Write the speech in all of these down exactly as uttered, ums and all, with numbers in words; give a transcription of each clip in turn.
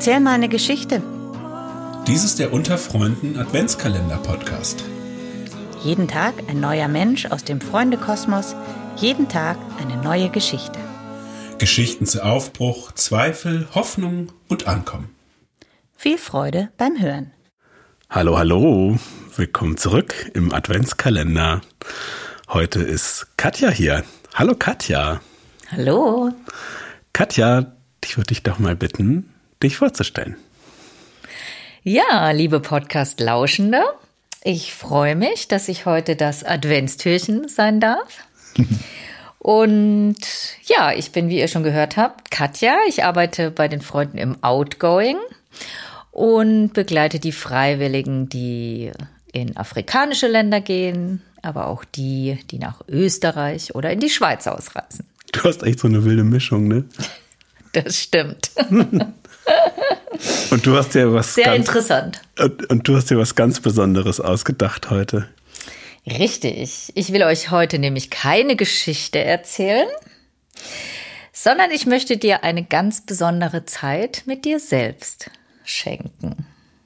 Erzähl mal eine Geschichte. Dies ist der Unter Freunden Adventskalender-Podcast. Jeden Tag ein neuer Mensch aus dem Freundekosmos, jeden Tag eine neue Geschichte. Geschichten zu Aufbruch, Zweifel, Hoffnung und Ankommen. Viel Freude beim Hören. Hallo, hallo, willkommen zurück im Adventskalender. Heute ist Katja hier. Hallo Katja. Hallo. Katja, ich würde dich doch mal bitten, dich vorzustellen. Ja, liebe Podcast-Lauschende, ich freue mich, dass ich heute das Adventstürchen sein darf. Und ja, ich bin, wie ihr schon gehört habt, Katja. Ich arbeite bei den Freunden im Outgoing und begleite die Freiwilligen, die in afrikanische Länder gehen, aber auch die, die nach Österreich oder in die Schweiz ausreisen. Du hast echt so eine wilde Mischung, ne? Das stimmt. Und du hast dir was Sehr ganz, interessant. Und, und du hast dir was ganz Besonderes ausgedacht heute. Richtig. Ich will euch heute nämlich keine Geschichte erzählen, sondern ich möchte dir eine ganz besondere Zeit mit dir selbst schenken.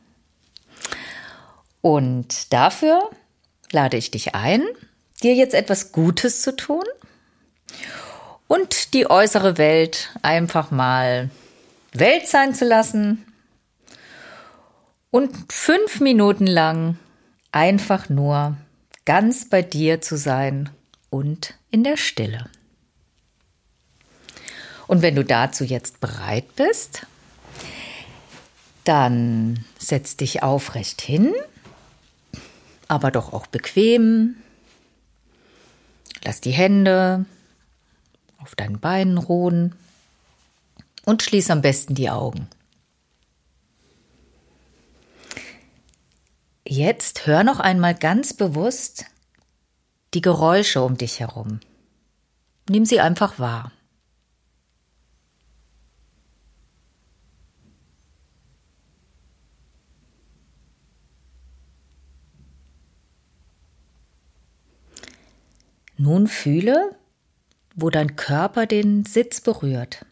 Und dafür lade ich dich ein, dir jetzt etwas Gutes zu tun und die äußere Welt einfach mal Welt sein zu lassen und fünf Minuten lang einfach nur ganz bei dir zu sein und in der Stille. Und wenn du dazu jetzt bereit bist, dann setz dich aufrecht hin, aber doch auch bequem. Lass die Hände auf deinen Beinen ruhen und schließ am besten die Augen. Jetzt hör noch einmal ganz bewusst die Geräusche um dich herum. Nimm sie einfach wahr. Nun fühle, wo dein Körper den Sitz berührt,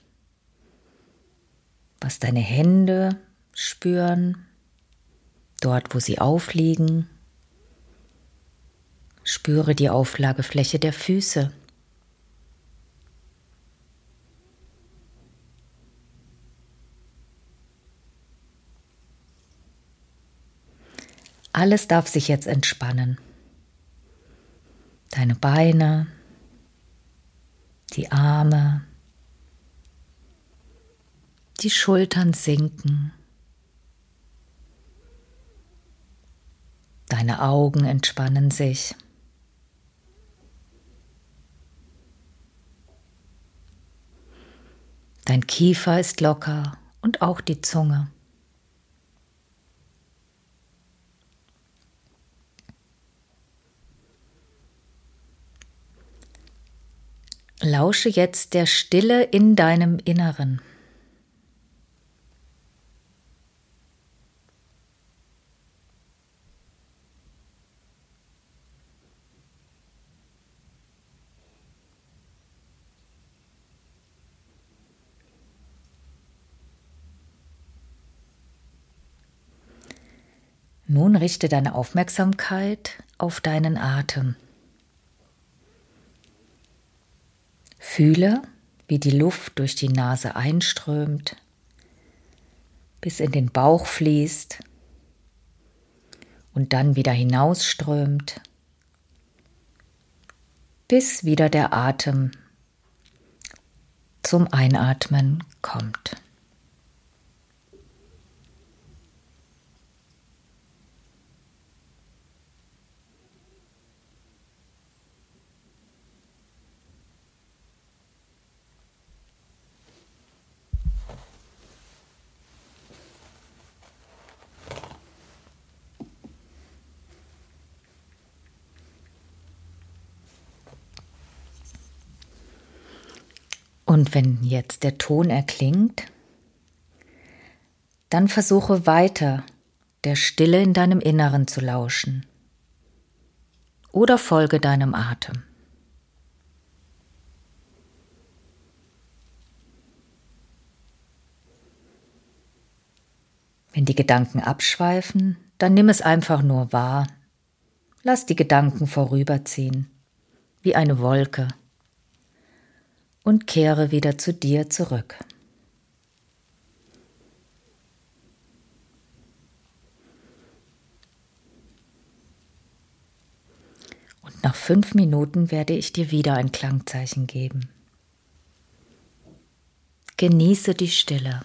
was deine Hände spüren, dort, wo sie aufliegen. Spüre die Auflagefläche der Füße. Alles darf sich jetzt entspannen. Deine Beine, die Arme, die Schultern sinken. Deine Augen entspannen sich. Dein Kiefer ist locker und auch die Zunge. Lausche jetzt der Stille in deinem Inneren. Nun richte deine Aufmerksamkeit auf deinen Atem. Fühle, wie die Luft durch die Nase einströmt, bis in den Bauch fließt und dann wieder hinausströmt, bis wieder der Atem zum Einatmen kommt. Und wenn jetzt der Ton erklingt, dann versuche weiter der Stille in deinem Inneren zu lauschen oder folge deinem Atem. Wenn die Gedanken abschweifen, dann nimm es einfach nur wahr. Lass die Gedanken vorüberziehen, wie eine Wolke, und kehre wieder zu dir zurück. Und nach fünf Minuten werde ich dir wieder ein Klangzeichen geben. Genieße die Stille.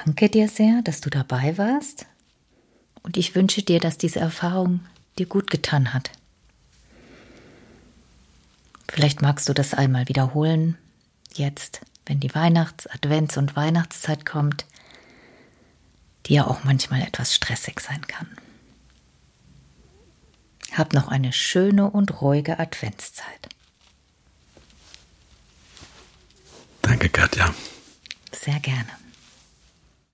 danke dir sehr, dass du dabei warst. Und ich wünsche dir, dass diese Erfahrung dir gut getan hat. Vielleicht magst du das einmal wiederholen, jetzt, wenn die Weihnachts-, Advents- und Weihnachtszeit kommt, die ja auch manchmal etwas stressig sein kann. Hab noch eine schöne und ruhige Adventszeit. Danke, Katja. Sehr gerne.